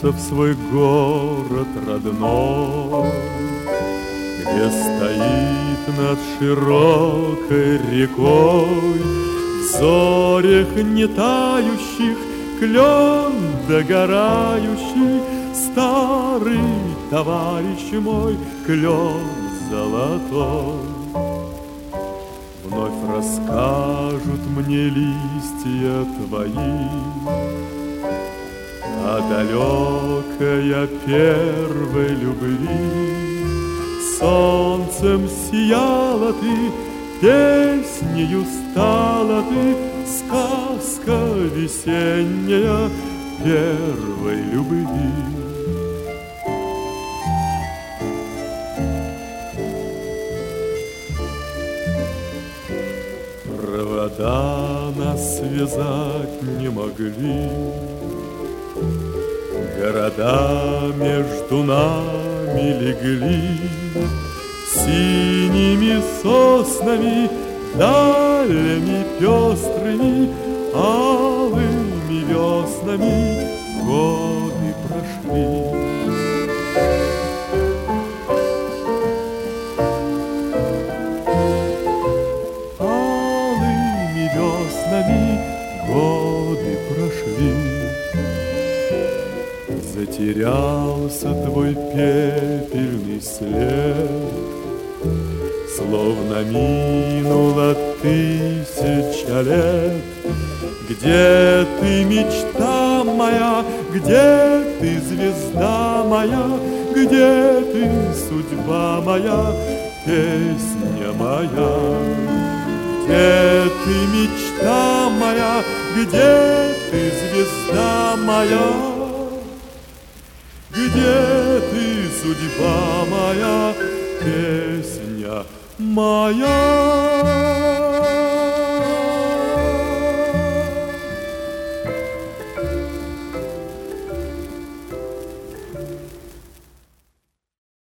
вернуться в свой город родной, где стоит над широкой рекой в зорях не тающих клен догорающий, старый товарищ мой, клен золотой. Вновь расскажут мне листья твои, а далекая первой любви. Солнцем сияла ты, песнею стала ты, сказка весенняя первой любви. Провода нас связать не могли, города между нами легли, синими соснами, далями пестрыми, алыми веснами годы прошли. Алыми веснами годы прошли. Затерялся твой пепельный след, словно минуло 1000 лет. Где ты, мечта моя, где ты, звезда моя, где ты, судьба моя, песня моя? Где ты, мечта моя, где ты, звезда моя? Где ты, судьба моя, песня моя?